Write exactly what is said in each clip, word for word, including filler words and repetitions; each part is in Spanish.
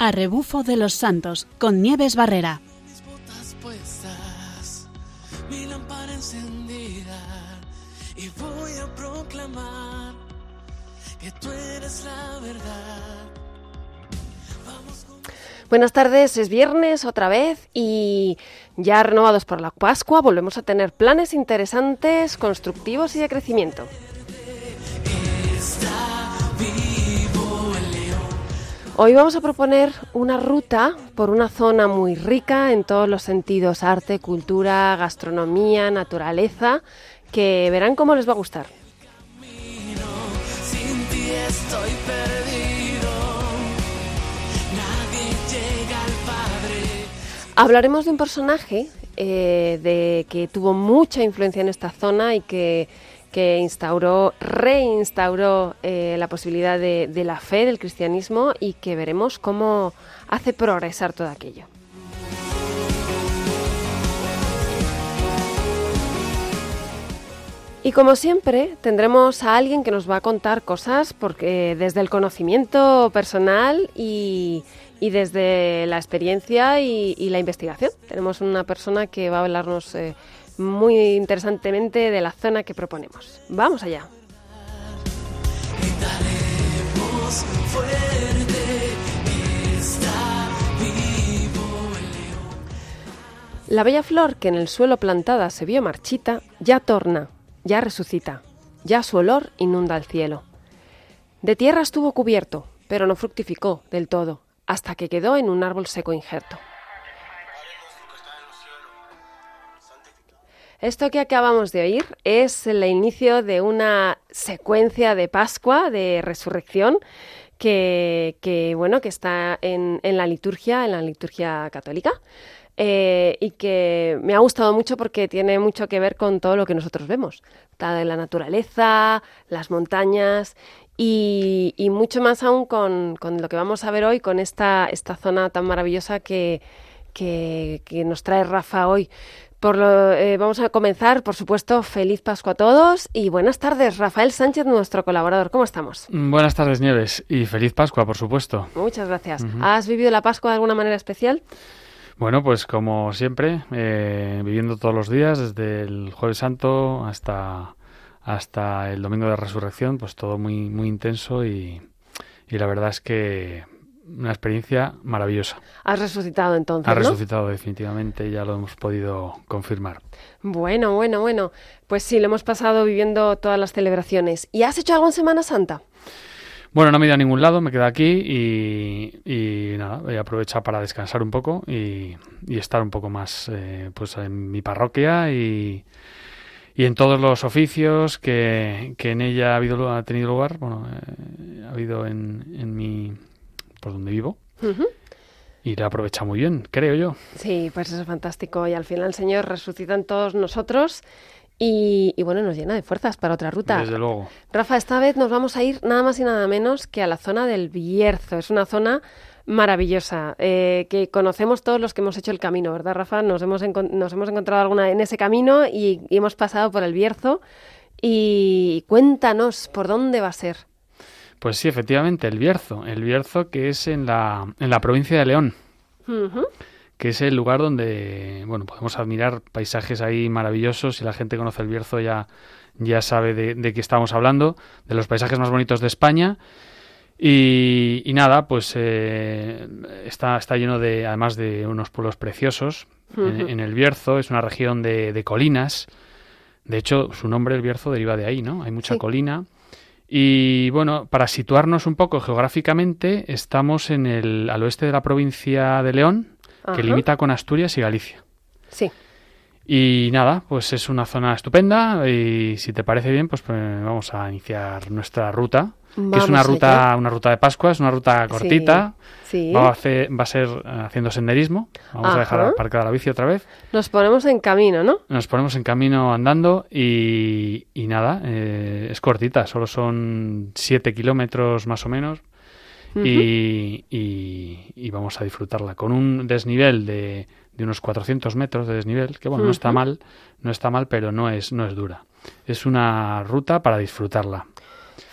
A rebufo de los santos, con Nieves Barrera. Mis botas puestas, mi lámpara encendida, y voy a proclamar que tú eres la verdad. Vamos con... Buenas tardes, es viernes otra vez y ya renovados por la Pascua volvemos a tener planes interesantes, constructivos y de crecimiento. Hoy vamos a proponer una ruta por una zona muy rica en todos los sentidos, arte, cultura, gastronomía, naturaleza, que verán cómo les va a gustar. Sin ti estoy perdido, nadie llega al Padre. Hablaremos de un personaje eh, de que tuvo mucha influencia en esta zona y que que instauró, reinstauró eh, la posibilidad de, de la fe, del cristianismo, y que veremos cómo hace progresar todo aquello. Y como siempre, tendremos a alguien que nos va a contar cosas porque desde el conocimiento personal y, y desde la experiencia y, y la investigación. Tenemos una persona que va a hablarnos eh, muy interesantemente de la zona que proponemos. Vamos allá. Gritaremos fuerte, está vivo el león. La bella flor que en el suelo plantada se vio marchita, ya torna, ya resucita, ya su olor inunda el cielo. De tierra estuvo cubierto, pero no fructificó del todo, hasta que quedó en un árbol seco injerto. Esto que acabamos de oír es el inicio de una secuencia de Pascua, de resurrección, que, que bueno, que está en, en la liturgia, en la liturgia católica, eh, y que me ha gustado mucho porque tiene mucho que ver con todo lo que nosotros vemos, toda la naturaleza, las montañas y, y mucho más aún con, con lo que vamos a ver hoy, con esta, esta zona tan maravillosa que, que, que nos trae Rafa hoy. Por lo, eh, vamos a comenzar, por supuesto, feliz Pascua a todos y buenas tardes, Rafael Sánchez, nuestro colaborador. ¿Cómo estamos? Buenas tardes, Nieves, y feliz Pascua, por supuesto. Muchas gracias. Uh-huh. ¿Has vivido la Pascua de alguna manera especial? Bueno, pues como siempre, eh, viviendo todos los días, desde el Jueves Santo hasta, hasta el Domingo de Resurrección, pues todo muy, muy intenso y, y la verdad es que una experiencia maravillosa. Has resucitado entonces, Ha ¿no? resucitado definitivamente, ya lo hemos podido confirmar. Bueno, bueno, bueno. Pues sí, lo hemos pasado viviendo todas las celebraciones. ¿Y has hecho algo en Semana Santa? Bueno, no me he ido a ningún lado, me quedo aquí y, y nada, voy a aprovechar para descansar un poco y, y estar un poco más eh, pues en mi parroquia y, y en todos los oficios que, que en ella ha, habido, ha tenido lugar, bueno, eh, ha habido en, en mi... por donde vivo, uh-huh. Y la aprovecha muy bien, creo yo. Sí, pues eso es fantástico. Y al final el Señor resucita en todos nosotros y, y bueno, nos llena de fuerzas para otra ruta. Desde luego. Rafa, esta vez nos vamos a ir nada más y nada menos que a la zona del Bierzo. Es una zona maravillosa, eh, que conocemos todos los que hemos hecho el camino, ¿verdad, Rafa? Nos hemos, encont- nos hemos encontrado alguna en ese camino y, y hemos pasado por el Bierzo. Y cuéntanos, ¿por dónde va a ser? Pues sí, efectivamente, el Bierzo. El Bierzo que es en la, en la provincia de León, uh-huh. Que es el lugar donde bueno podemos admirar paisajes ahí maravillosos. Si la gente conoce el Bierzo ya, ya sabe de, de qué estamos hablando, de los paisajes más bonitos de España. Y, y nada, pues eh, está, está lleno de, además de unos pueblos preciosos. Uh-huh. En, en el Bierzo es una región de, de colinas. De hecho, su nombre, el Bierzo, deriva de ahí, ¿no? Hay mucha sí. colina. Y bueno, para situarnos un poco geográficamente, estamos en el al oeste de la provincia de León, Ajá. que limita con Asturias y Galicia. Sí. Y nada, pues es una zona estupenda y si te parece bien, pues, pues vamos a iniciar nuestra ruta. Vamos que es una ruta, allá. una ruta de Pascua, es una ruta cortita. Sí, sí. Va a hacer, va a ser haciendo senderismo. Vamos Ajá. a dejar aparcada la bici otra vez. Nos ponemos en camino, ¿no? Nos ponemos en camino andando y, y nada, eh, es cortita, solo son siete kilómetros más o menos. Uh-huh. y, y, y vamos a disfrutarla con un desnivel de, de unos cuatrocientos metros de desnivel, que bueno, uh-huh. no está mal, no está mal, pero no es, no es dura. Es una ruta para disfrutarla.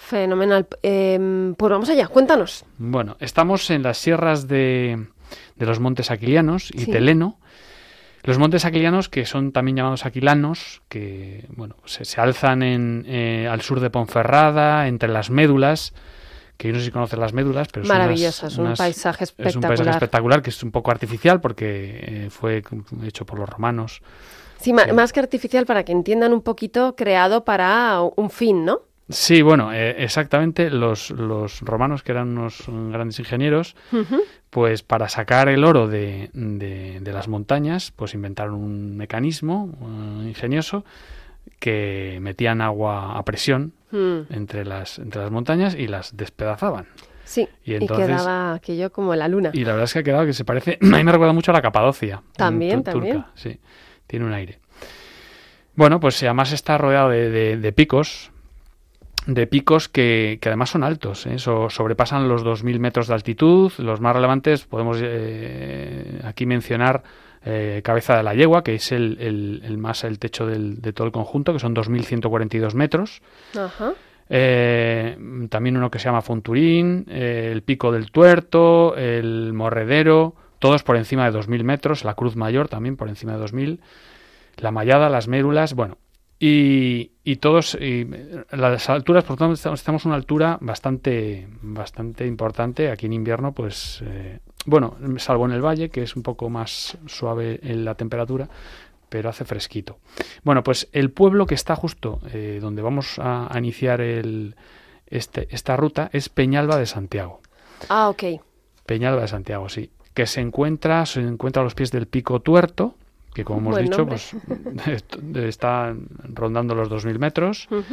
Fenomenal. Eh, pues vamos allá, cuéntanos. Bueno, estamos en las sierras de, de los Montes Aquilianos y Sí. Teleno. Los Montes Aquilianos, que son también llamados Aquilanos, que bueno, se, se alzan en, eh, al sur de Ponferrada, entre las Médulas, que yo no sé si conoces las Médulas, pero son Maravilloso, unas- es un unas- paisaje Es un paisaje espectacular. espectacular, que es un poco artificial porque eh, fue hecho por los romanos. Sí, ma- Sí. más que artificial, para que entiendan un poquito, creado para un fin, ¿no? Sí, bueno, eh, exactamente, los, los romanos, que eran unos grandes ingenieros, Ujú. pues para sacar el oro de, de, de las montañas, pues inventaron un mecanismo uh, ingenioso que metían agua a presión Mm, entre las, entre las montañas y las despedazaban. sí, Y y, entonces- quedaba aquello como la luna. Y la verdad es que ha quedado que se parece, a mí me recuerda mucho a la Capadocia. También, tu- turca, también. sí, tiene un aire. Bueno, pues además está rodeado de, de- de picos, de picos que, que además son altos, ¿eh? So- sobrepasan los dos mil metros de altitud. Los más relevantes podemos eh, aquí mencionar eh, Cabeza de la Yegua, que es el, el- el más el techo del- de todo el conjunto, que son dos mil ciento cuarenta y dos metros. Ajá. Eh, también uno que se llama Fonturín, eh, el Pico del Tuerto, el Morredero, todos por encima de dos mil metros, la Cruz Mayor también por encima de dos mil, la Mallada, las Mérulas, bueno, y, y todos, y las alturas, por tanto, estamos estamos a una altura bastante, bastante importante. Aquí en invierno, pues, eh, bueno, salvo en el valle, que es un poco más suave en la temperatura, pero hace fresquito. Bueno, pues el pueblo que está justo eh, donde vamos a, a iniciar el, este, esta ruta es Peñalba de Santiago. Ah, ok. Peñalba de Santiago, sí. Que se encuentra, se encuentra a los pies del Pico Tuerto, que como hemos Buen dicho, nombre. pues está rondando los dos mil metros. Ujú,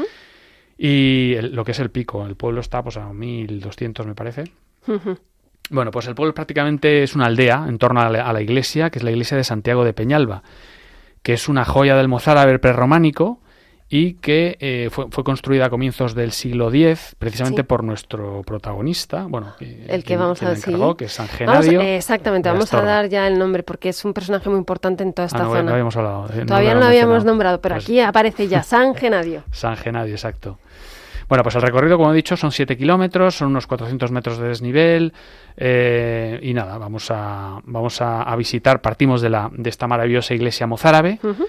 Y el- lo que es el pico, el pueblo está pues a mil doscientos, me parece. ujú. Bueno, pues el pueblo prácticamente es una aldea en torno a la, a la iglesia, que es la iglesia de Santiago de Peñalba, que es una joya del mozárabe prerrománico y que eh, fue, fue construida a comienzos del siglo diez, precisamente Sí. por nuestro protagonista, bueno, que- El que quien- vamos quien a la encargó, decir. que es San Vamos, Genadio. eh, exactamente, de vamos a Astorga. dar ya el nombre porque es un personaje muy importante en toda Ah, esta no, zona. no habíamos hablado. eh, Todavía no lo lo habíamos mencionado. nombrado, pero Pues aquí aparece ya San Genadio. San Genadio, exacto. Bueno, pues el recorrido, como he dicho, son siete kilómetros, son unos cuatrocientos metros de desnivel, eh, y nada, vamos a vamos a, a visitar, partimos de la de esta maravillosa iglesia mozárabe, Ujú.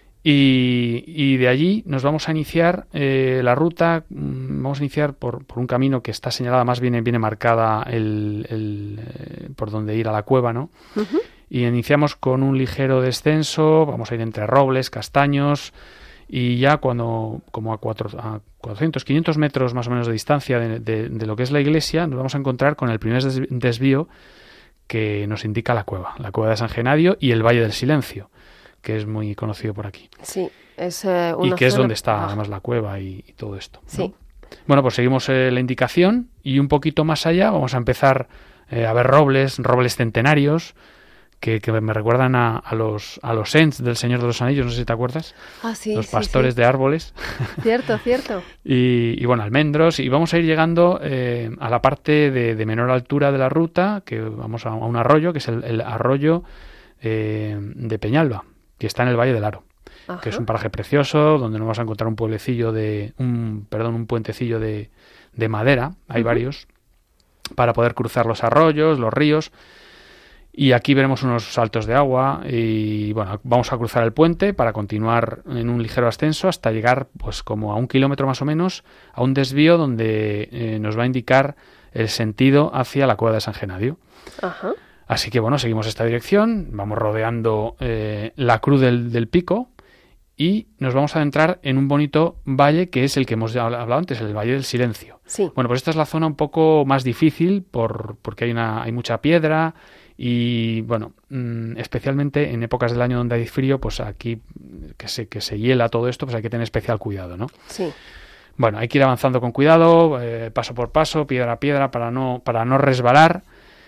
y, y de allí nos vamos a iniciar eh, la ruta, mm, vamos a iniciar por, por un camino que está señalada, más bien viene marcada el, el, eh, por donde ir a la cueva, ¿no? Ujú. Y iniciamos con un ligero descenso, vamos a ir entre robles, castaños, y ya cuando, como a, cuatro, a cuatrocientos, quinientos metros más o menos de distancia de, de- de lo que es la iglesia, nos vamos a encontrar con el primer des- desvío que nos indica la cueva, la cueva de San Genadio y el Valle del Silencio, que es muy conocido por aquí. Sí, es eh, una Y que es zona- donde está Ah, además la cueva y, y todo esto, ¿no? Sí. Bueno, pues seguimos eh, la indicación y un poquito más allá vamos a empezar eh, a ver robles, robles centenarios, que, que me recuerdan a, a los a los Ents del Señor de los Anillos, no sé si te acuerdas, Ah, sí, los sí, pastores sí. de árboles. Cierto, cierto. Y, y, bueno, almendros, y vamos a ir llegando eh, a la parte de, de menor altura de la ruta, que vamos a, a un arroyo, que es el, el arroyo eh, de Peñalba, que está en el Valle del Aro, Ajá. que es un paraje precioso, donde nos vamos a encontrar un pueblecillo de, un, perdón, un puentecillo de, de madera, hay Ujú. varios, para poder cruzar los arroyos, los ríos. Y aquí veremos unos saltos de agua y bueno, vamos a cruzar el puente para continuar en un ligero ascenso hasta llegar pues como a un kilómetro más o menos a un desvío donde eh, nos va a indicar el sentido hacia la cueva de San Genadio. Ajá. Así que bueno, seguimos esta dirección, vamos rodeando eh, la cruz del, del pico y nos vamos a adentrar en un bonito valle que es el que hemos ya hablado antes, el Valle del Silencio. Sí. Bueno, pues esta es la zona un poco más difícil por, porque hay, una, hay mucha piedra y, bueno, mmm, especialmente en épocas del año donde hay frío, pues aquí que se, que se hiela todo esto, pues hay que tener especial cuidado, ¿no? Sí. Bueno, hay que ir avanzando con cuidado, eh, paso por paso, piedra a piedra, para no, para no resbalar.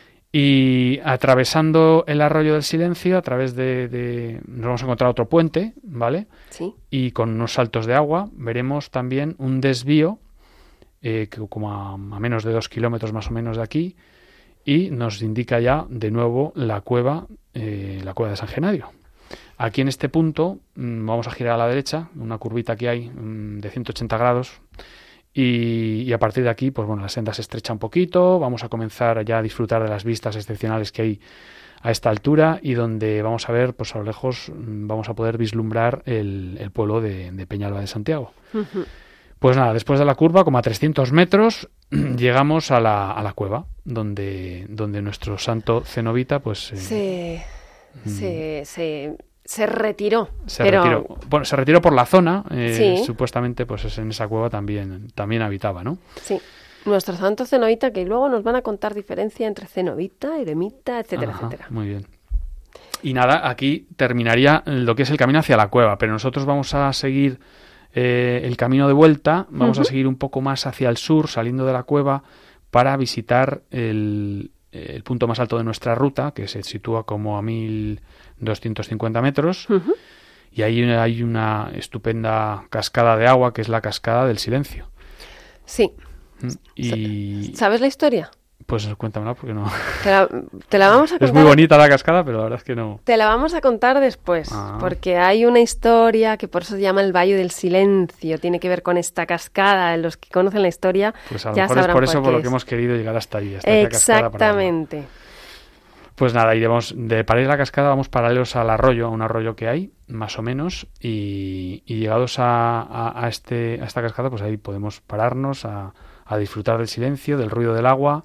Y atravesando el arroyo del Silencio, a través de, de... nos vamos a encontrar otro puente, ¿vale? Sí. Y con unos saltos de agua veremos también un desvío, eh, que como a, a menos de dos kilómetros más o menos de aquí, y nos indica ya de nuevo la cueva, eh, la cueva de San Genadio. Aquí en este punto mmm, vamos a girar a la derecha, una curvita que hay mmm, de ciento ochenta grados, Y, y a partir de aquí, pues bueno, la senda se estrecha un poquito, vamos a comenzar ya a disfrutar de las vistas excepcionales que hay a esta altura y donde vamos a ver, pues a lo lejos vamos a poder vislumbrar el, el pueblo de, de Peñalba de Santiago. Uh-huh. Pues nada, después de la curva, como a trescientos metros, llegamos a la, a la cueva, donde, donde nuestro santo cenobita, pues... Eh, se, mm, se, se, se retiró. Se pero... retiró. Bueno, se retiró por la zona, eh, sí. Supuestamente, pues en esa cueva también, también habitaba, ¿no? Sí. Nuestro santo cenobita, que luego nos van a contar diferencia entre cenobita, eremita, etcétera, Ajá, etcétera. Muy bien. Y nada, aquí terminaría lo que es el camino hacia la cueva, pero nosotros vamos a seguir eh, el camino de vuelta, vamos uh-huh. a seguir un poco más hacia el sur, saliendo de la cueva, para visitar el, el punto más alto de nuestra ruta, que se sitúa como a mil doscientos cincuenta metros, uh-huh. y ahí hay una estupenda cascada de agua, que es la Cascada del Silencio. Sí. Y... ¿Sabes la historia? Pues cuéntamela porque no... Te la, te la vamos a contar. Es muy bonita la cascada, pero la verdad es que no... Te la vamos a contar después, ah. porque hay una historia que por eso se llama el Valle del Silencio, tiene que ver con esta cascada. Los que conocen la historia pues a lo ya mejor es por eso por, por lo es. que hemos querido llegar hasta ahí. Hasta Exactamente. Para... Pues nada, iremos de para ir a la cascada vamos paralelos al arroyo, a un arroyo que hay, más o menos, y, y llegados a, a, a, este, a esta cascada, pues ahí podemos pararnos a, a disfrutar del silencio, del ruido del agua,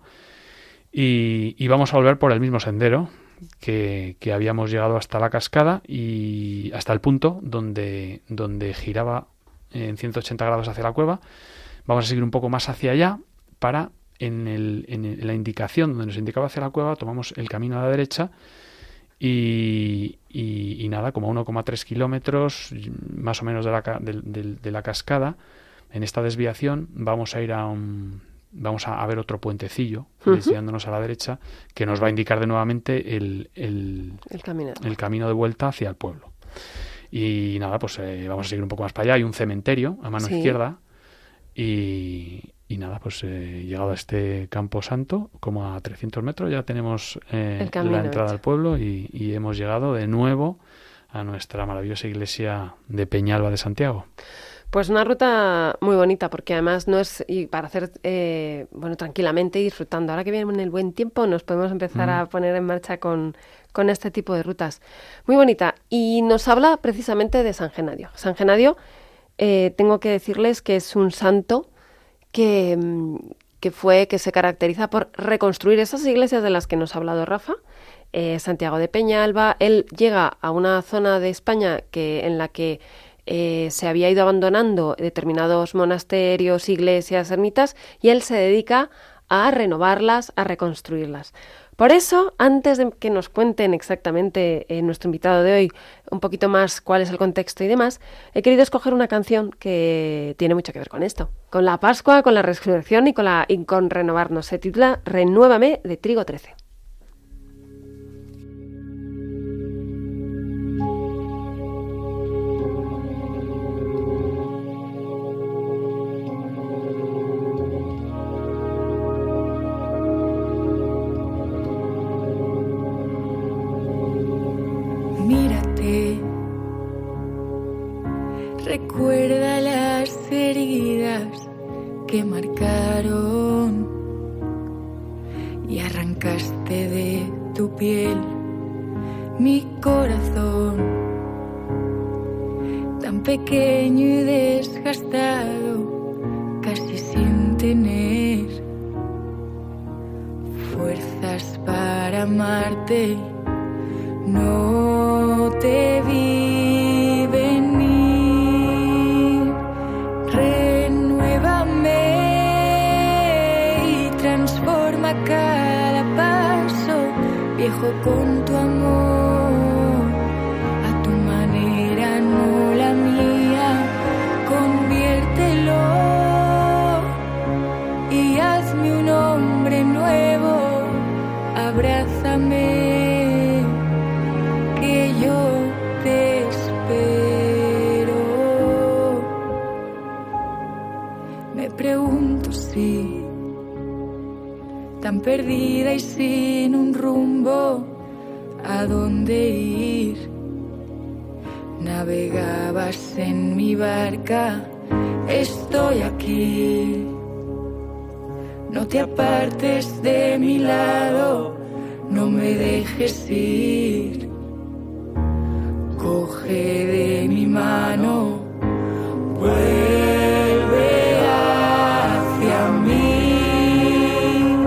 y, y vamos a volver por el mismo sendero que, que habíamos llegado hasta la cascada y hasta el punto donde, donde giraba en ciento ochenta grados hacia la cueva. Vamos a seguir un poco más hacia allá para... En, el, en, el, en la indicación donde nos indicaba hacia la cueva, tomamos el camino a la derecha y, y, y nada, como a uno coma tres kilómetros más o menos de la, de, de, de la cascada, en esta desviación vamos a ir a un, vamos a, a ver otro puentecillo, uh-huh. desviándonos a la derecha, que nos va a indicar de nuevamente el, el, el, camino. el camino de vuelta hacia el pueblo. Y nada, pues eh, vamos a seguir un poco más para allá. Hay un cementerio a mano sí. izquierda y... Y nada, pues eh, llegado a este Campo Santo, como a trescientos metros, ya tenemos eh, la entrada hecho. al pueblo y, y hemos llegado de nuevo a nuestra maravillosa iglesia de Peñalba de Santiago. Pues una ruta muy bonita, porque además no es y para hacer eh, bueno tranquilamente y disfrutando. Ahora que viene el buen tiempo, nos podemos empezar mm. a poner en marcha con, con este tipo de rutas. Muy bonita. Y nos habla precisamente de San Genadio. San Genadio, eh, tengo que decirles que es un santo Que, que fue que se caracteriza por reconstruir esas iglesias de las que nos ha hablado Rafa, eh, Santiago de Peñalba. Él llega a una zona de España que en la que eh, se había ido abandonando determinados monasterios, iglesias, ermitas, y él se dedica a renovarlas, a reconstruirlas. Por eso, antes de que nos cuenten exactamente eh, nuestro invitado de hoy un poquito más cuál es el contexto y demás, he querido escoger una canción que tiene mucho que ver con esto, con la Pascua, con la resurrección y con, la, y con renovarnos. Se titula Renuévame, de Trigo trece. Recuerda las heridas que marcaron y arrancaste de tu piel mi corazón, tan pequeño y desgastado, casi sin tener fuerzas para amarte. No te vi venir, renuévame y transforma cada paso viejo con tu amor, a tu manera, no la mía. Conviértelo y hazme un hombre nuevo, abrázame. Pregunto si, tan perdida y sin un rumbo, a dónde ir. Navegabas en mi barca estoy aquí. No te apartes de mi lado, no me dejes ir. Coge de mi mano, vuelve hacia mí,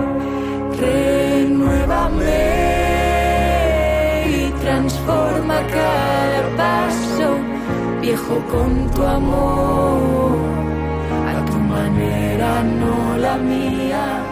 renuévame y transforma cada paso, viejo, con tu amor, a tu manera, no la mía.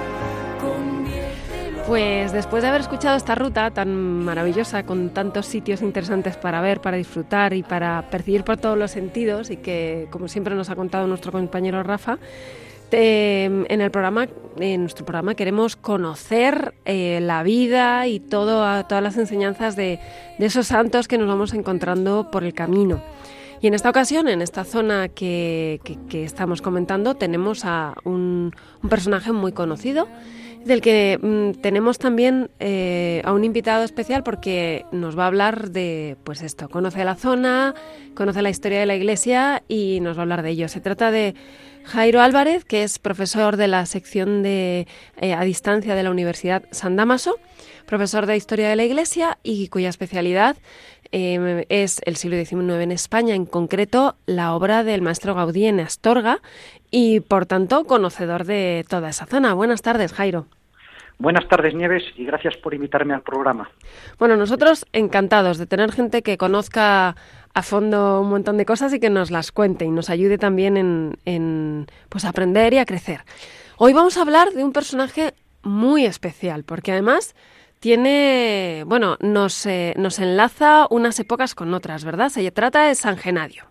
Pues después de haber escuchado esta ruta tan maravillosa, con tantos sitios interesantes para ver, para disfrutar y para percibir por todos los sentidos, y que, como siempre nos ha contado nuestro compañero Rafa, te, en el programa, en nuestro programa queremos conocer eh, la vida y todo, todas las enseñanzas de, de esos santos que nos vamos encontrando por el camino. Y en esta ocasión, en esta zona que, que, que estamos comentando, tenemos a un, un personaje muy conocido, del que mmm, tenemos también eh, a un invitado especial, porque nos va a hablar de, pues esto, conoce la zona, conoce la historia de la iglesia y nos va a hablar de ello. Se trata de Jairo Álvarez, que es profesor de la sección de eh, a distancia de la Universidad San Dámaso, profesor de Historia de la Iglesia y cuya especialidad eh, es el siglo diecinueve en España, en concreto la obra del maestro Gaudí en Astorga, y por tanto conocedor de toda esa zona. Buenas tardes, Jairo. Buenas tardes, Nieves, y gracias por invitarme al programa. Bueno, nosotros encantados de tener gente que conozca a fondo un montón de cosas y que nos las cuente y nos ayude también en, en pues aprender y a crecer. Hoy vamos a hablar de un personaje muy especial, porque además tiene, bueno, nos, eh, nos enlaza unas épocas con otras, ¿verdad? Se trata de San Genadio.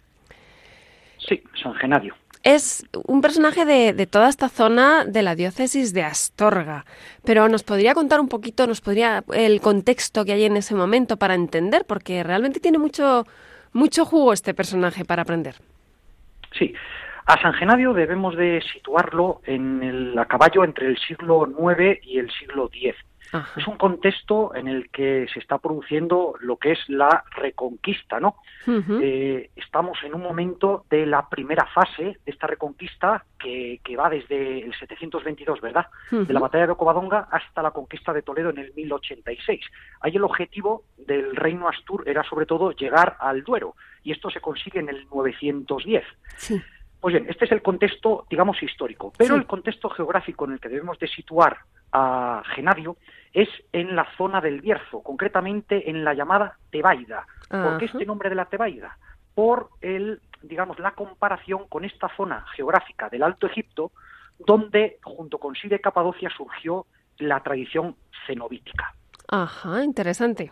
Sí, San Genadio. Es un personaje de, de toda esta zona de la diócesis de Astorga, pero nos podría contar un poquito, nos podría el contexto que hay en ese momento para entender, porque realmente tiene mucho, mucho jugo este personaje para aprender. Sí, a San Genadio debemos de situarlo en el, a caballo entre el siglo nueve y el siglo diez. Ajá. Es un contexto en el que se está produciendo lo que es la Reconquista, ¿no? Uh-huh. Eh, estamos en un momento de la primera fase de esta Reconquista que, que va desde el setecientos veintidós, ¿verdad? Uh-huh. De la batalla de Covadonga hasta la conquista de Toledo en el mil ochenta y seis. Ahí el objetivo del reino astur era sobre todo llegar al Duero, y esto se consigue en el novecientos diez. Sí. Pues bien, este es el contexto, digamos, histórico, pero sí. El contexto geográfico en el que debemos de situar a Genadio es en la zona del Bierzo, concretamente en la llamada Tebaida. Ajá. ¿Por qué este nombre de la Tebaida? Por el, digamos, la comparación con esta zona geográfica del Alto Egipto, donde junto con Siria y Capadocia surgió la tradición cenobítica. Ajá, interesante.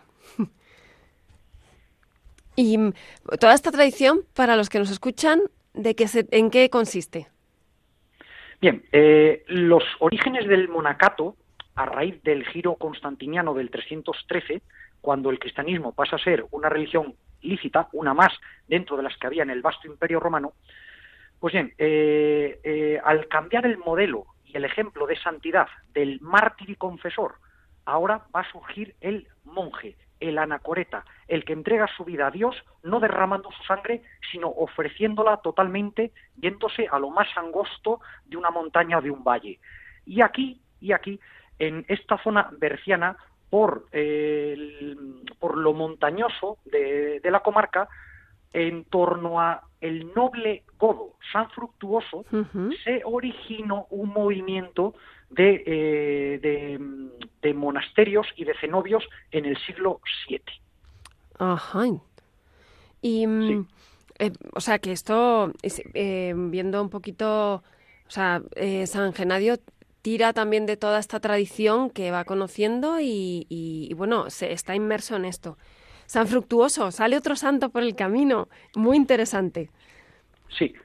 Y toda esta tradición, para los que nos escuchan, ¿de qué se, en qué consiste? Bien, eh, los orígenes del monacato, a raíz del giro constantiniano del trescientos trece, cuando el cristianismo pasa a ser una religión lícita, una más dentro de las que había en el vasto imperio romano, pues bien, eh, eh, al cambiar el modelo y el ejemplo de santidad del mártir y confesor, ahora va a surgir el monje, el anacoreta, el que entrega su vida a Dios, no derramando su sangre, sino ofreciéndola totalmente, yéndose a lo más angosto de una montaña o de un valle. Y aquí, y aquí, en esta zona berciana, por, eh, el, por lo montañoso de, de la comarca, en torno a el noble godo San Fructuoso, uh-huh. se originó un movimiento de, eh, de, de monasterios y de cenobios en el siglo siete. Ajá. Y, sí. eh, o sea, que esto, eh, viendo un poquito, o sea, eh, San Genadio tira también de toda esta tradición que va conociendo y, y, y bueno, se está inmerso en esto. San Fructuoso, sale otro santo por el camino, muy interesante. Sí.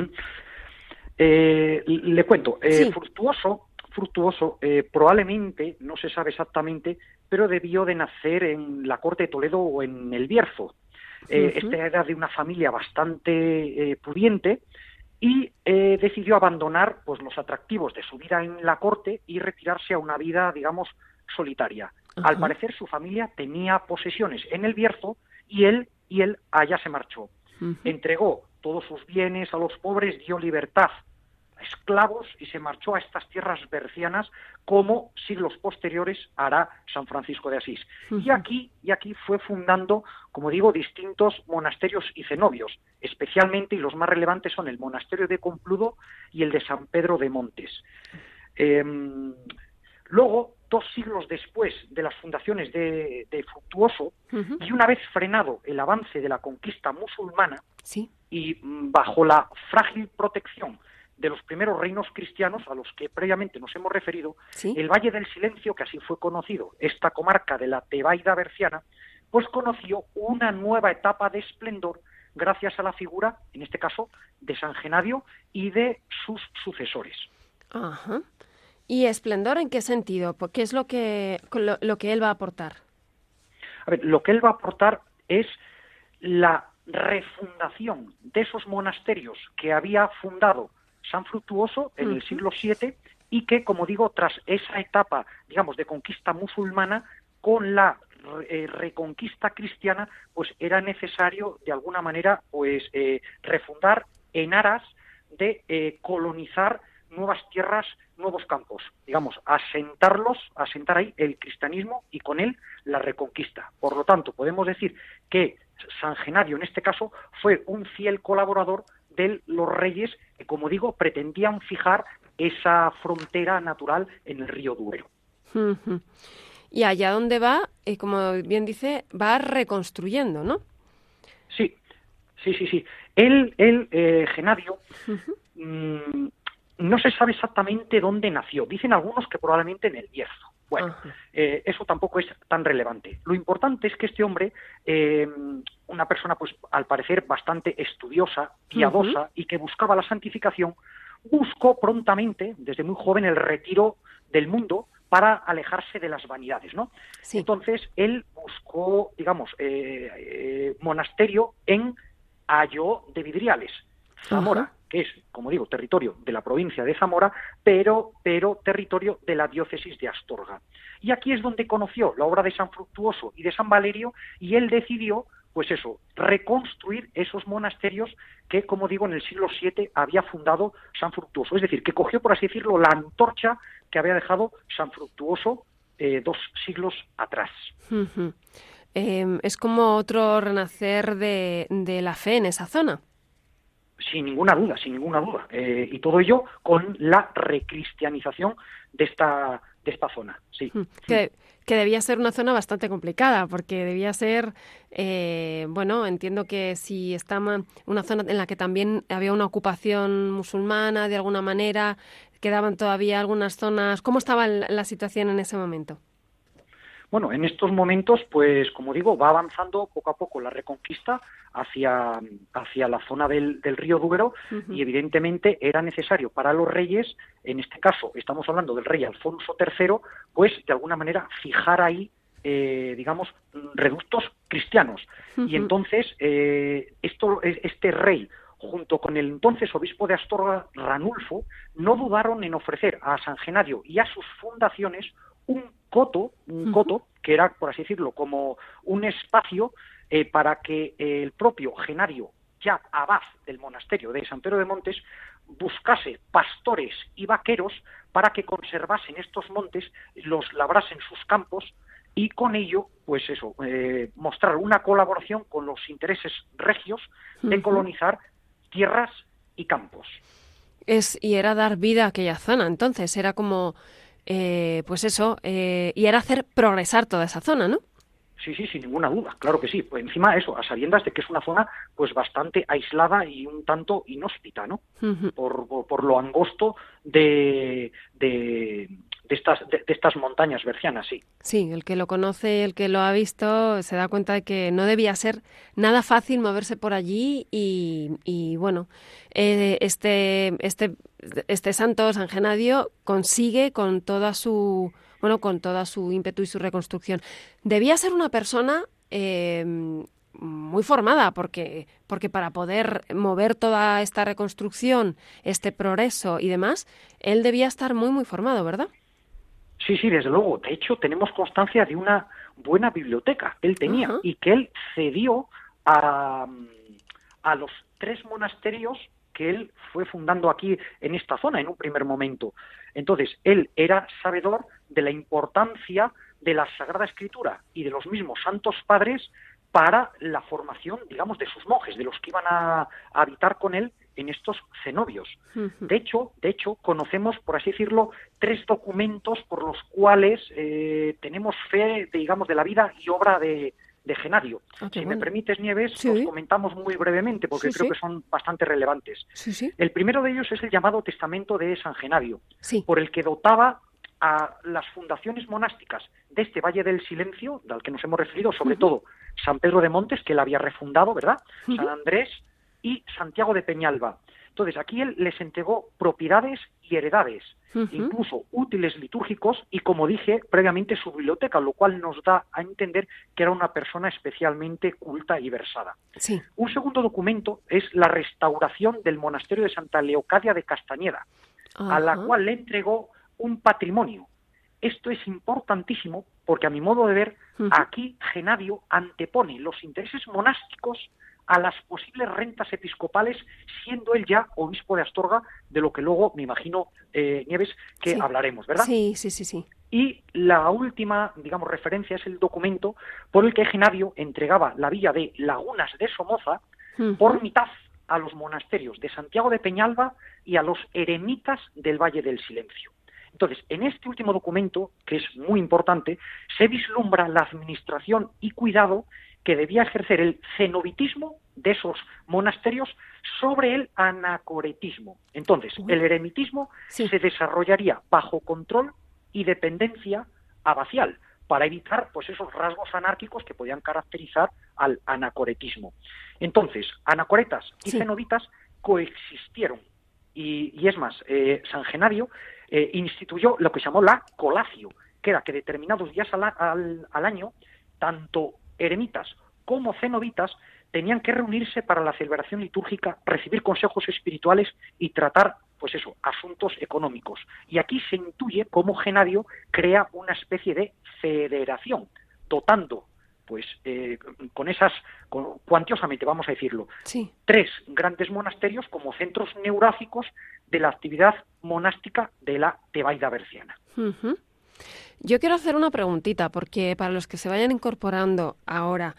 eh, le cuento, eh, sí. Fructuoso, Fructuoso eh, probablemente, no se sabe exactamente, pero debió de nacer en la corte de Toledo o en el Bierzo. Eh, uh-huh. Este era de una familia bastante eh, pudiente y eh, decidió abandonar pues los atractivos de su vida en la corte y retirarse a una vida, digamos, solitaria. Uh-huh. Al parecer su familia tenía posesiones en el Bierzo y él, y él allá se marchó. Uh-huh. Entregó todos sus bienes a los pobres, dio libertad a esclavos y se marchó a estas tierras bercianas, como siglos posteriores hará San Francisco de Asís. Uh-huh. Y aquí, y aquí fue fundando, como digo, distintos monasterios y cenobios, especialmente, y los más relevantes son el monasterio de Compludo y el de San Pedro de Montes. Eh, luego, dos siglos después de las fundaciones de, de Fructuoso, uh-huh. y una vez frenado el avance de la conquista musulmana, sí. y bajo la frágil protección de los primeros reinos cristianos a los que previamente nos hemos referido, ¿sí? El Valle del Silencio, que así fue conocido, esta comarca de la Tebaida berciana, pues conoció una nueva etapa de esplendor gracias a la figura, en este caso, de San Genadio y de sus sucesores. Ajá. ¿Y esplendor en qué sentido? ¿Qué es lo que, lo, lo que él va a aportar? A ver, lo que él va a aportar es la refundación de esos monasterios que había fundado San Fructuoso en uh-huh. el siglo siete y que, como digo, tras esa etapa, digamos, de conquista musulmana, con la eh, reconquista cristiana, pues era necesario, de alguna manera, pues eh, refundar en aras de eh, colonizar nuevas tierras, nuevos campos, digamos, asentarlos, asentar ahí el cristianismo y con él la reconquista. Por lo tanto, podemos decir que San Genadio, en este caso, fue un fiel colaborador de los reyes que, como digo, pretendían fijar esa frontera natural en el río Duero. Uh-huh. Y allá donde va, eh, como bien dice, va reconstruyendo, ¿no? Sí, sí, sí, sí. Él, él eh, Genadio, uh-huh. mmm, no se sabe exactamente dónde nació. Dicen algunos que probablemente en el Bierzo. Bueno, uh-huh. eh, eso tampoco es tan relevante. Lo importante es que este hombre, eh, una persona, pues al parecer bastante estudiosa, piadosa, uh-huh. y que buscaba la santificación, buscó prontamente, desde muy joven, el retiro del mundo para alejarse de las vanidades, ¿no? Sí. Entonces, él buscó, digamos, eh, eh, monasterio en Ayó de Vidriales, Zamora, uh-huh. que es, como digo, territorio de la provincia de Zamora, pero, pero territorio de la diócesis de Astorga. Y aquí es donde conoció la obra de San Fructuoso y de San Valerio, y él decidió, pues eso, reconstruir esos monasterios que, como digo, en el siglo siete había fundado San Fructuoso. Es decir, que cogió, por así decirlo, la antorcha que había dejado San Fructuoso eh, dos siglos atrás. Uh-huh. Eh, es como otro renacer de, de la fe en esa zona. Sin ninguna duda, sin ninguna duda. Eh, y todo ello con la recristianización de esta, de esta zona, sí. Que, que debía ser una zona bastante complicada, porque debía ser, eh, bueno, entiendo que si está una zona en la que también había una ocupación musulmana de alguna manera, quedaban todavía algunas zonas. ¿Cómo estaba la situación en ese momento? Bueno, en estos momentos, pues, como digo, va avanzando poco a poco la reconquista hacia, hacia la zona del, del río Duero, uh-huh. y evidentemente era necesario para los reyes, en este caso estamos hablando del rey Alfonso tercero, pues de alguna manera fijar ahí, eh, digamos, reductos cristianos. Uh-huh. Y entonces, eh, esto, este rey, junto con el entonces obispo de Astorga, Ranulfo, no dudaron en ofrecer a San Genadio y a sus fundaciones un coto, un coto, que era, por así decirlo, como un espacio eh, para que eh, el propio Genadio, ya abad del monasterio de San Pedro de Montes, buscase pastores y vaqueros para que conservasen estos montes, los labrasen sus campos y con ello, pues eso, eh, mostrar una colaboración con los intereses regios de colonizar tierras y campos. Es, y era dar vida a aquella zona, entonces, era como... Eh, pues eso, eh, y era hacer progresar toda esa zona, ¿no? Sí, sí, sin ninguna duda, claro que sí. Pues encima eso, a sabiendas de que es una zona pues bastante aislada y un tanto inhóspita, ¿no? Uh-huh. Por, por, por lo angosto de, de, de, estas, de, de estas montañas bercianas, sí. Sí, el que lo conoce, el que lo ha visto, se da cuenta de que no debía ser nada fácil moverse por allí y, y bueno, eh, este, este, este santo, San Genadio, consigue con toda su... bueno, con toda su ímpetu y su reconstrucción. Debía ser una persona eh, muy formada, porque, porque para poder mover toda esta reconstrucción, este progreso y demás, él debía estar muy, muy formado, ¿verdad? Sí, sí, desde luego. De hecho, tenemos constancia de una buena biblioteca. Él tenía, uh-huh. y que él cedió a, a los tres monasterios que él fue fundando aquí en esta zona en un primer momento. Entonces, él era sabedor de la importancia de la Sagrada Escritura y de los mismos santos padres para la formación, digamos, de sus monjes, de los que iban a, a habitar con él en estos cenobios. Uh-huh. De hecho, de hecho, conocemos, por así decirlo, tres documentos por los cuales eh, tenemos fe, de, digamos, de la vida y obra de, de Genadio. Okay, si bueno. me permites, Nieves, sí. los comentamos muy brevemente, porque sí, creo sí. que son bastante relevantes. Sí, sí. El primero de ellos es el llamado Testamento de San Genadio, sí. por el que dotaba a las fundaciones monásticas de este Valle del Silencio, al que nos hemos referido, sobre uh-huh. todo San Pedro de Montes, que él había refundado, ¿verdad? Uh-huh. San Andrés y Santiago de Peñalba. Entonces, aquí él les entregó propiedades y heredades, uh-huh. incluso útiles litúrgicos y, como dije previamente, su biblioteca, lo cual nos da a entender que era una persona especialmente culta y versada. Sí. Un segundo documento es la restauración del monasterio de Santa Leocadia de Castañeda, uh-huh. a la cual le entregó un patrimonio. Esto es importantísimo porque, a mi modo de ver, uh-huh. aquí Genadio antepone los intereses monásticos a las posibles rentas episcopales, siendo él ya obispo de Astorga, de lo que luego, me imagino, eh, Nieves, que sí. hablaremos, ¿verdad? Sí, sí, sí, sí. Y la última, digamos, referencia es el documento por el que Genadio entregaba la villa de Lagunas de Somoza uh-huh. por mitad a los monasterios de Santiago de Peñalba y a los eremitas del Valle del Silencio. Entonces, en este último documento, que es muy importante, se vislumbra la administración y cuidado que debía ejercer el cenobitismo de esos monasterios sobre el anacoretismo. Entonces, el eremitismo sí. se desarrollaría bajo control y dependencia abacial, para evitar pues esos rasgos anárquicos que podían caracterizar al anacoretismo. Entonces, anacoretas y sí. cenobitas coexistieron. Y, y es más, eh, San Genadio eh, instituyó lo que se llamó la colacio, que era que determinados días al, al, al año, tanto eremitas como cenobitas tenían que reunirse para la celebración litúrgica, recibir consejos espirituales y tratar, pues eso, asuntos económicos. Y aquí se intuye cómo Genadio crea una especie de federación, dotando, pues, eh, con esas, con, cuantiosamente, vamos a decirlo, sí. tres grandes monasterios como centros neurálgicos de la actividad monástica de la Tebaida berciana. Uh-huh. Yo quiero hacer una preguntita, porque para los que se vayan incorporando ahora,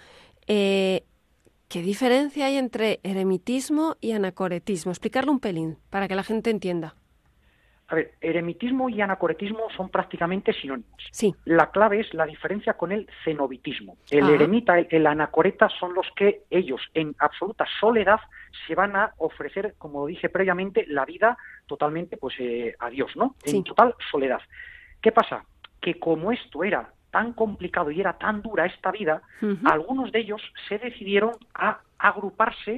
eh, ¿qué diferencia hay entre eremitismo y anacoretismo? Explicarlo un pelín, para que la gente entienda. A ver, eremitismo y anacoretismo son prácticamente sinónimos. Sí. La clave es la diferencia con el cenobitismo. El Ajá. eremita, el, el anacoreta son los que ellos, en absoluta soledad, se van a ofrecer, como dije previamente, la vida totalmente pues eh, a Dios, ¿no? Sí. En total soledad. ¿Qué pasa? Que como esto era tan complicado y era tan dura esta vida, uh-huh. algunos de ellos se decidieron a agruparse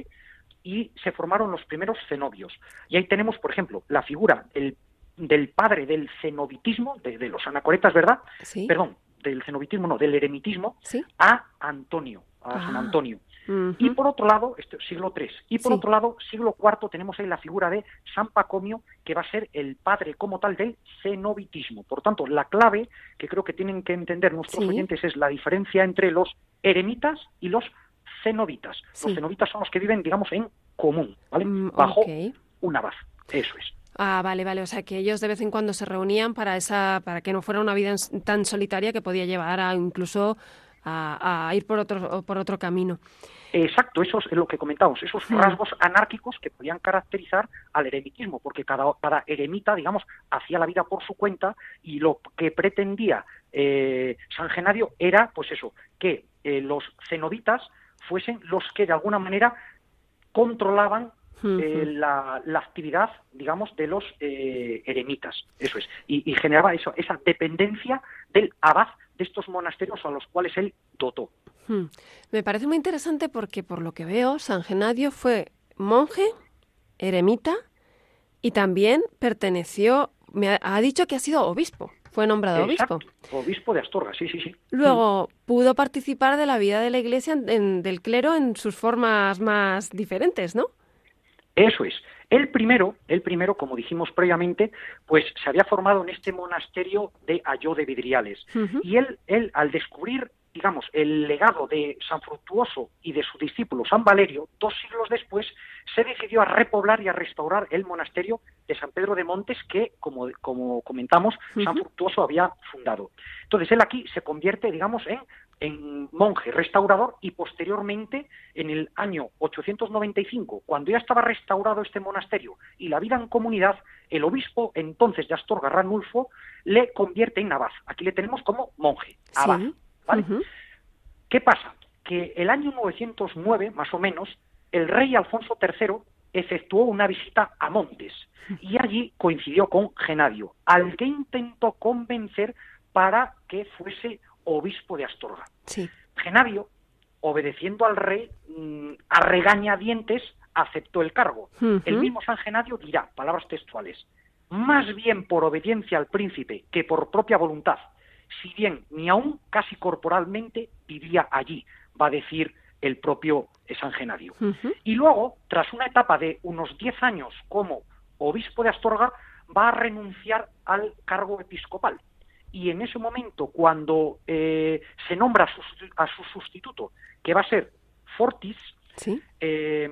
y se formaron los primeros cenobios. Y ahí tenemos, por ejemplo, la figura del, del padre del cenobitismo, de, de los anacoretas, ¿verdad? Sí. Perdón, del cenobitismo, no, del eremitismo, ¿Sí? a Antonio, a ah. San Antonio. Uh-huh. Y por otro lado, este, siglo tres, y por sí. otro lado, siglo cuarto, tenemos ahí la figura de San Pacomio, que va a ser el padre como tal del cenobitismo. Por tanto, la clave que creo que tienen que entender nuestros sí. oyentes es la diferencia entre los eremitas y los cenobitas. Sí. Los cenobitas son los que viven, digamos, en común, ¿vale? Mm, Bajo okay. un abad, eso es. Ah, vale, vale. O sea, que ellos de vez en cuando se reunían para esa, para que no fuera una vida tan solitaria que podía llevar a incluso a, a ir por otro, por otro camino. Exacto, eso es lo que comentábamos, esos rasgos anárquicos que podían caracterizar al eremitismo, porque cada, cada eremita, digamos, hacía la vida por su cuenta y lo que pretendía eh, San Genadio era, pues eso, que eh, los cenobitas fuesen los que de alguna manera controlaban eh, la, la actividad, digamos, de los eh, eremitas, eso es, y, y generaba eso, esa dependencia del abad de estos monasterios a los cuales él dotó. Hmm. Me parece muy interesante porque, por lo que veo, San Genadio fue monje, eremita y también perteneció, me ha, ha dicho que ha sido obispo, fue nombrado Exacto. obispo. Obispo de Astorga, sí, sí, sí. Luego hmm. pudo participar de la vida de la Iglesia, en, del clero, en sus formas más diferentes, ¿no? Eso es. El primero, el primero, como dijimos previamente, pues se había formado en este monasterio de Ayó de Vidriales. Uh-huh. Y él, él, al descubrir digamos, el legado de San Fructuoso y de su discípulo San Valerio, dos siglos después, se decidió a repoblar y a restaurar el monasterio de San Pedro de Montes que, como, como comentamos, uh-huh. San Fructuoso había fundado. Entonces, él aquí se convierte, digamos, en, en monje restaurador y posteriormente, en el año ochocientos noventa y cinco, cuando ya estaba restaurado este monasterio y la vida en comunidad, el obispo entonces de Astorga, Ranulfo, le convierte en abad. Aquí le tenemos como monje, abad. Sí. ¿Vale? Uh-huh. ¿Qué pasa? Que el año novecientos nueve, más o menos, el rey Alfonso tercero efectuó una visita a Montes y allí coincidió con Genadio, al que intentó convencer para que fuese obispo de Astorga. Sí. Genadio, obedeciendo al rey, a regañadientes, aceptó el cargo. Uh-huh. El mismo San Genadio dirá, palabras textuales, más bien por obediencia al príncipe que por propia voluntad, si bien ni aún casi corporalmente vivía allí, va a decir el propio San Genadio. Uh-huh. Y luego, tras una etapa de unos diez años como obispo de Astorga, va a renunciar al cargo episcopal. Y en ese momento, cuando eh, se nombra a su, a su sustituto, que va a ser Fortis, ¿sí? eh,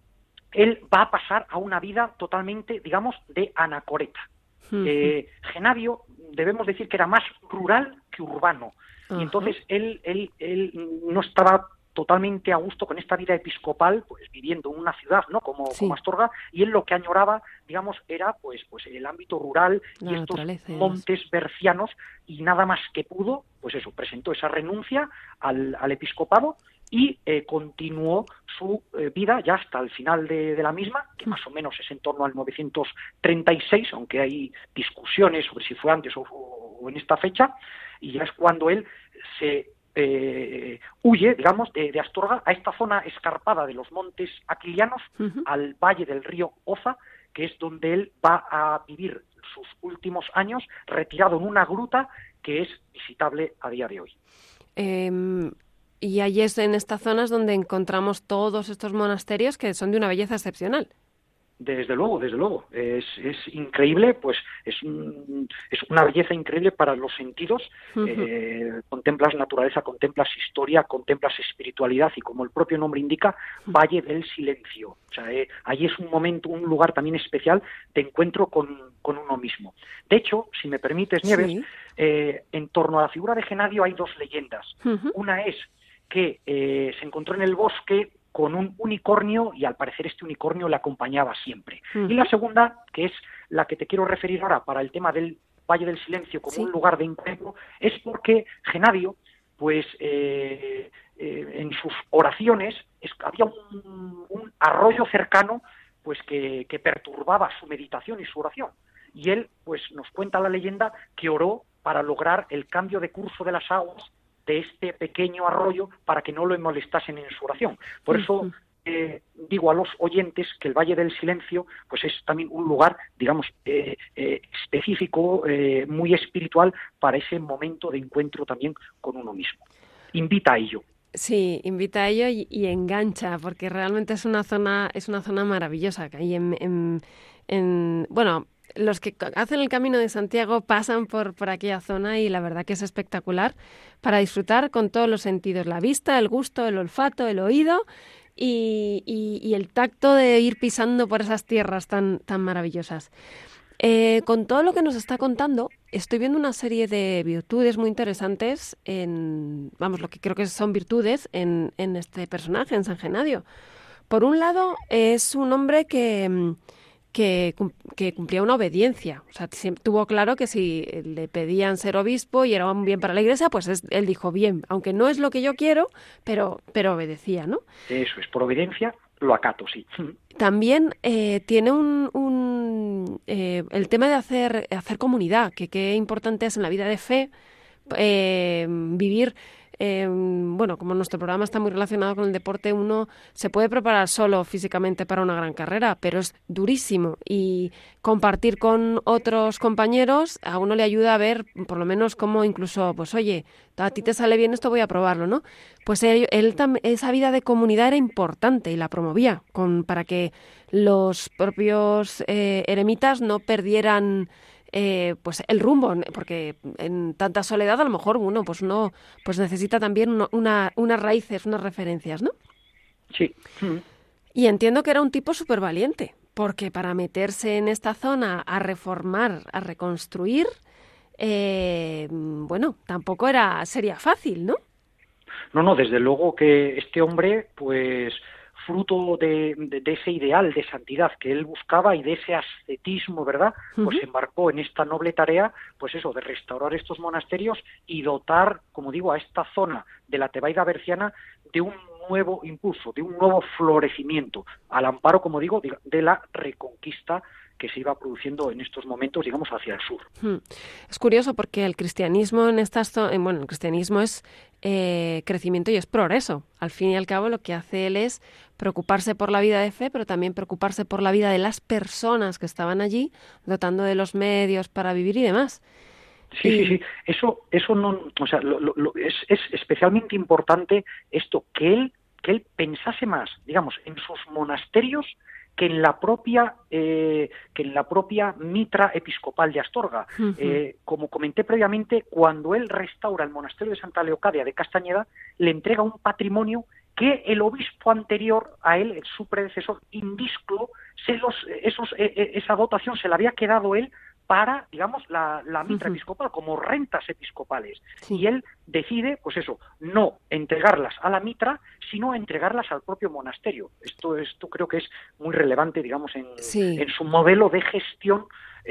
él va a pasar a una vida totalmente, digamos, de anacoreta. Uh-huh. Eh, Genadio, debemos decir que era más rural que urbano. Uh-huh. Y entonces él, él, él no estaba totalmente a gusto con esta vida episcopal, pues viviendo en una ciudad, ¿no? Como, sí. como Astorga, y él lo que añoraba, digamos, era pues, pues el ámbito rural la y estos montes bercianos, y nada más que pudo, pues eso, presentó esa renuncia al, al episcopado y eh, continuó su eh, vida ya hasta el final de, de la misma, que más o menos es en torno al novecientos treinta y seis, aunque hay discusiones sobre si fue antes o, o en esta fecha, y ya es cuando él se Eh, huye, digamos, de, de Astorga a esta zona escarpada de los montes aquilianos, uh-huh. al valle del río Oza, que es donde él va a vivir sus últimos años, retirado en una gruta que es visitable a día de hoy. Eh, y allí es en estas zonas donde encontramos todos estos monasterios que son de una belleza excepcional. Desde luego, desde luego. Es, es increíble, pues es, un, es una belleza increíble para los sentidos. Uh-huh. Eh, contemplas naturaleza, contemplas historia, contemplas espiritualidad y, como el propio nombre indica, uh-huh. Valle del Silencio. O sea, eh, allí es un momento, un lugar también especial de encuentro con, con uno mismo. De hecho, si me permites, Nieves, sí. eh, en torno a la figura de Genadio hay dos leyendas. Uh-huh. Una es que eh, se encontró en el bosque con un unicornio y al parecer este unicornio le acompañaba siempre. Uh-huh. Y la segunda, que es la que te quiero referir ahora para el tema del Valle del Silencio como sí. un lugar de encuentro, es porque Genadio, pues eh, eh, en sus oraciones es, había un, un arroyo cercano pues que, que perturbaba su meditación y su oración. Y él, pues nos cuenta la leyenda que oró para lograr el cambio de curso de las aguas de este pequeño arroyo para que no lo molestasen en su oración. Por eso eh, digo a los oyentes que el Valle del Silencio pues es también un lugar, digamos, eh, eh, específico, eh, muy espiritual para ese momento de encuentro también con uno mismo. Invita a ello. Sí, invita a ello y, y engancha, porque realmente es una zona, es una zona maravillosa que hay en, en, en bueno. Los que hacen el Camino de Santiago pasan por, por aquella zona y la verdad que es espectacular para disfrutar con todos los sentidos, la vista, el gusto, el olfato, el oído y, y, y el tacto de ir pisando por esas tierras tan, tan maravillosas. Eh, con todo lo que nos está contando, estoy viendo una serie de virtudes muy interesantes, en, vamos, lo que creo que son virtudes en, en este personaje, en San Genadio. Por un lado, es un hombre que... Que, que cumplía una obediencia. O sea, tuvo claro que si le pedían ser obispo y era un bien para la Iglesia, pues es, él dijo bien, aunque no es lo que yo quiero, pero, pero obedecía, ¿no? Eso es, por obediencia lo acato, sí. También eh, tiene un, un eh, el tema de hacer, hacer comunidad, que qué importante es en la vida de fe eh, vivir. Eh, bueno, como nuestro programa está muy relacionado con el deporte, uno se puede preparar solo físicamente para una gran carrera, pero es durísimo y compartir con otros compañeros a uno le ayuda a ver por lo menos cómo incluso, pues oye, a ti te sale bien esto, voy a probarlo, ¿no? Pues él, él esa vida de comunidad era importante y la promovía con, para que los propios eh, eremitas no perdieran eh, pues el rumbo, porque en tanta soledad a lo mejor uno pues no pues necesita también uno, una, unas raíces, unas referencias, ¿no? Sí. Y entiendo que era un tipo súper valiente, porque para meterse en esta zona a reformar, a reconstruir, eh, bueno, tampoco era sería fácil, ¿no? No, no, desde luego que este hombre, pues, fruto de, de, de ese ideal de santidad que él buscaba y de ese ascetismo, ¿verdad? Pues se embarcó en esta noble tarea, pues eso, de restaurar estos monasterios y dotar, como digo, a esta zona de la Tebaida berciana de un nuevo impulso, de un nuevo florecimiento, al amparo, como digo, de, de la reconquista que se iba produciendo en estos momentos, digamos, hacia el sur. Es curioso porque el cristianismo en estas zonas, bueno, el cristianismo es eh, crecimiento y es progreso. Al fin y al cabo, lo que hace él es preocuparse por la vida de fe, pero también preocuparse por la vida de las personas que estaban allí, dotando de los medios para vivir y demás. Sí, y... sí, sí. Eso, eso no, o sea, lo, lo, lo, es, es especialmente importante esto, que él, que él pensase más, digamos, en sus monasterios que en la propia eh, que en la propia mitra episcopal de Astorga. Uh-huh. Eh, como comenté previamente, cuando él restaura el monasterio de Santa Leocadia de Castañeda, le entrega un patrimonio que el obispo anterior a él, su predecesor, Indisclo, se los, esos, eh, esa dotación se la había quedado él para, digamos, la, la mitra uh-huh. episcopal, como rentas episcopales. Sí. Y él decide, pues eso, no entregarlas a la mitra, sino entregarlas al propio monasterio. Esto, esto creo que es muy relevante, digamos, en, sí. en su modelo de gestión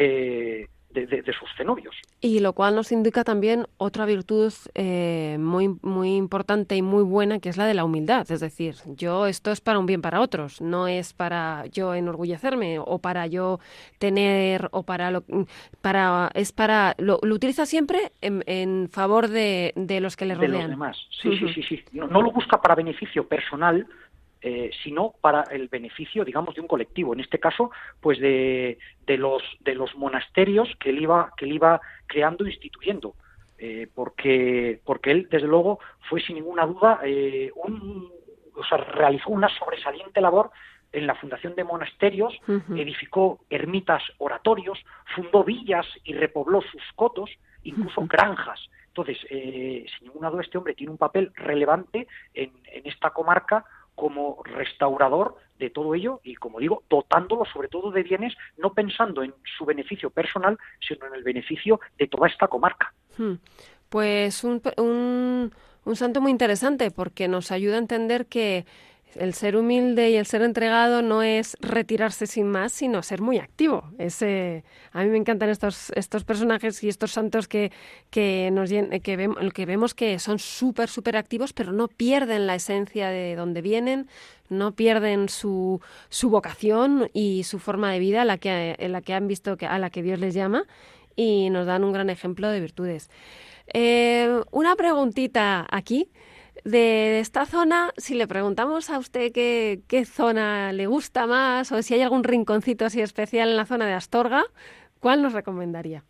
eh, de, de, de sus cenobios. Y lo cual nos indica también otra virtud eh, muy, muy importante y muy buena, que es la de la humildad. Es decir, yo esto es para un bien para otros, no es para yo enorgullecerme o para yo tener o para lo para es para lo, lo utiliza siempre en, en favor de, de los que le rodean. De los demás. Sí, uh-huh. sí, sí, sí. No, no lo busca para beneficio personal, Eh, sino para el beneficio, digamos, de un colectivo. En este caso, pues de, de los de los monasterios que él iba que él iba creando e instituyendo, eh, porque porque él desde luego fue sin ninguna duda eh, un, o sea, realizó una sobresaliente labor en la fundación de monasterios, uh-huh. edificó ermitas, oratorios, fundó villas y repobló sus cotos, incluso uh-huh. granjas. Entonces, eh, sin ninguna duda, este hombre tiene un papel relevante en, en esta comarca como restaurador de todo ello y, como digo, dotándolo sobre todo de bienes, no pensando en su beneficio personal, sino en el beneficio de toda esta comarca. Pues un, un, un santo muy interesante, porque nos ayuda a entender que el ser humilde y el ser entregado no es retirarse sin más, sino ser muy activo. Ese, a mí me encantan estos estos personajes y estos santos que que nos que vemos que vemos que son súper súper activos, pero no pierden la esencia de donde vienen, no pierden su su vocación y su forma de vida, la que en la que han visto que a la que Dios les llama, y nos dan un gran ejemplo de virtudes. Eh, una preguntita aquí. De esta zona, si le preguntamos a usted qué, qué zona le gusta más o si hay algún rinconcito así especial en la zona de Astorga, ¿cuál nos recomendaría?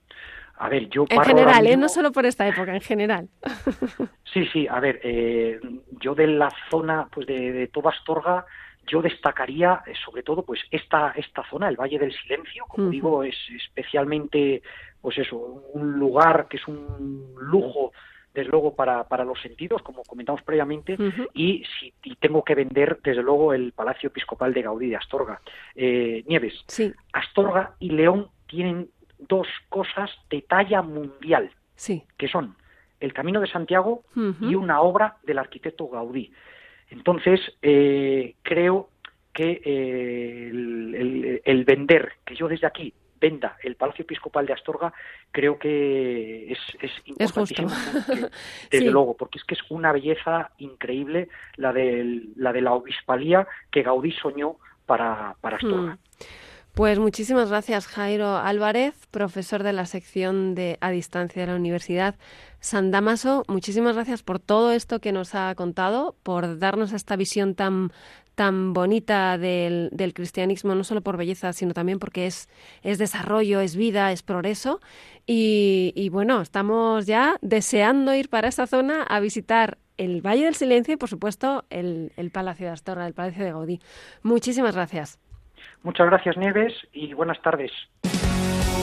A ver, yo en general, mismo... ¿eh? No solo por esta época, en general. Sí, sí, a ver, eh, yo de la zona pues de, de toda Astorga, yo destacaría eh, sobre todo pues esta esta zona, el Valle del Silencio, como uh-huh. digo, es especialmente, pues eso, un lugar que es un lujo, desde luego, para, para los sentidos, como comentamos previamente, uh-huh. y si y tengo que vender, desde luego, el Palacio Episcopal de Gaudí de Astorga. Eh, Nieves, sí. Astorga y León tienen dos cosas de talla mundial, sí. que son el Camino de Santiago uh-huh. y una obra del arquitecto Gaudí. Entonces, eh, creo que eh, el, el, el vender, que yo desde aquí venda el Palacio Episcopal de Astorga, creo que es, es importantísimo. Es que, desde sí. luego, porque es que es una belleza increíble la de la, de la obispalía que Gaudí soñó para, para Astorga. Hmm. Pues muchísimas gracias, Jairo Álvarez, profesor de la sección de a distancia de la Universidad San Dámaso. Muchísimas gracias por todo esto que nos ha contado, por darnos esta visión tan tan bonita del, del cristianismo, no solo por belleza, sino también porque es, es desarrollo, es vida, es progreso. Y, y bueno, estamos ya deseando ir para esa zona a visitar el Valle del Silencio y, por supuesto, el, el Palacio de Astorga, el Palacio de Gaudí. Muchísimas gracias. Muchas gracias, Nieves, y buenas tardes.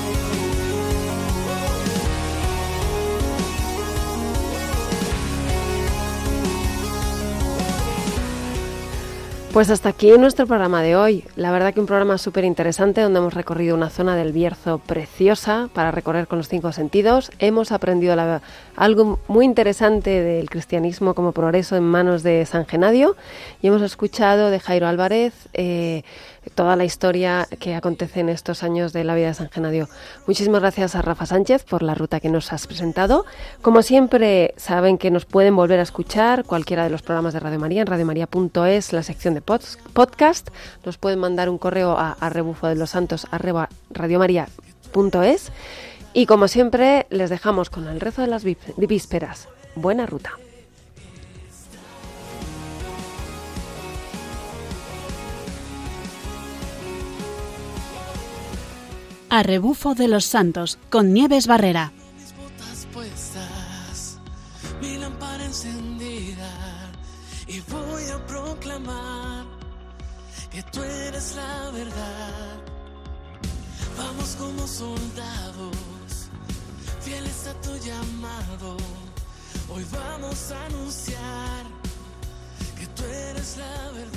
Pues hasta aquí nuestro programa de hoy. La verdad que un programa súper interesante donde hemos recorrido una zona del Bierzo preciosa para recorrer con los cinco sentidos. Hemos aprendido la, algo muy interesante del cristianismo como progreso en manos de San Genadio y hemos escuchado de Jairo Álvarez eh, toda la historia que acontece en estos años de la vida de San Genadio. Muchísimas gracias a Rafa Sánchez por la ruta que nos has presentado. Como siempre, saben que nos pueden volver a escuchar cualquiera de los programas de Radio María en radio maría punto es, la sección de podcast. Nos pueden mandar un correo a, a rebufodelosantos arroba radiomaria punto es y como siempre les dejamos con el rezo de las vísperas. Buena ruta. A rebufo de los santos con Nieves Barrera. Mis botas puestas, mi lámpara encendida y voy a proclamar que tú eres la verdad. Vamos como soldados, fieles a tu llamado. Hoy vamos a anunciar que tú eres la verdad.